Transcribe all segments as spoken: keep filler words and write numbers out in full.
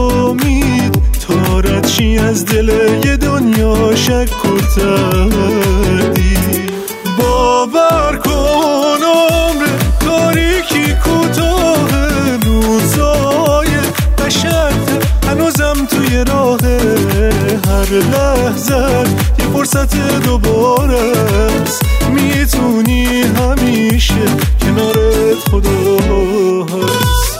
امید تا رد شی از دل یه دنیا شک و تردید. باور کن عمر تاریکی کوتاه، روزای قشنگ هنوزم توی راه، هر لحظه یه فرصت دوباره است، میتونی همیشه کنارت خدا هست.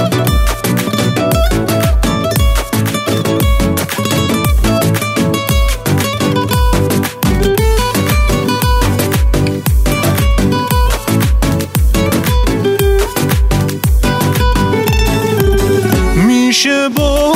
میشه با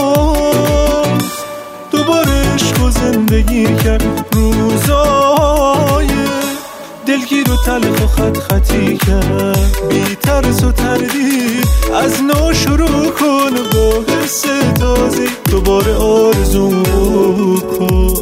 دوباره عشق و زندگی کرد، روزای دلگیر و تلخ و خط خطی کرد، بی ترس و تردید از نو شروع کن، با حس تازه دوباره آرزو کن.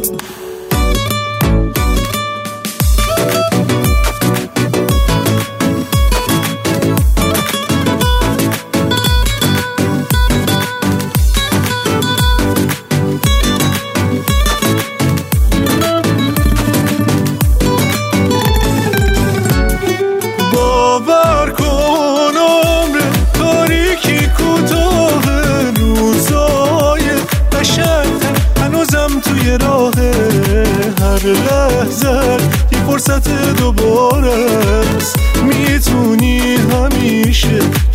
باور کن عمر تاریکی کوتاه، روزای قشنگ هنوزم توی راه، هر لحظه یه فرصت دوباره است، میتونی همیشه